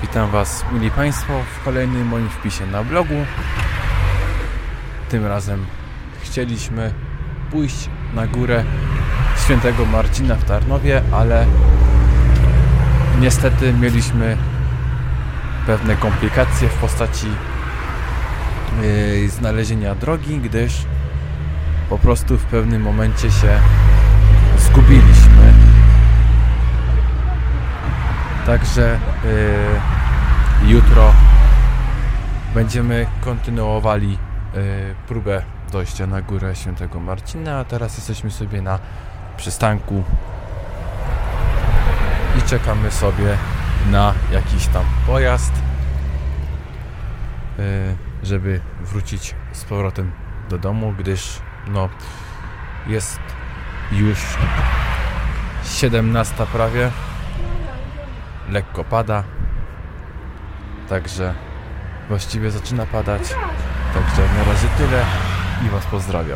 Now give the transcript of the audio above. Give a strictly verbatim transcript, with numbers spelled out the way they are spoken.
Witam Was, mili Państwo, w kolejnym moim wpisie na blogu. Tym razem chcieliśmy pójść na górę Świętego Marcina w Tarnowie, ale niestety mieliśmy pewne komplikacje w postaci yy, znalezienia drogi, gdyż po prostu w pewnym momencie się zgubiliśmy. Także yy, jutro będziemy kontynuowali yy, próbę dojścia na górę Świętego Marcina, a teraz jesteśmy sobie na przystanku i czekamy sobie na jakiś tam pojazd, yy, żeby wrócić z powrotem do domu, gdyż no jest już siedemnasta prawie. Lekko pada, także właściwie zaczyna padać, także na razie tyle i Was pozdrawiam.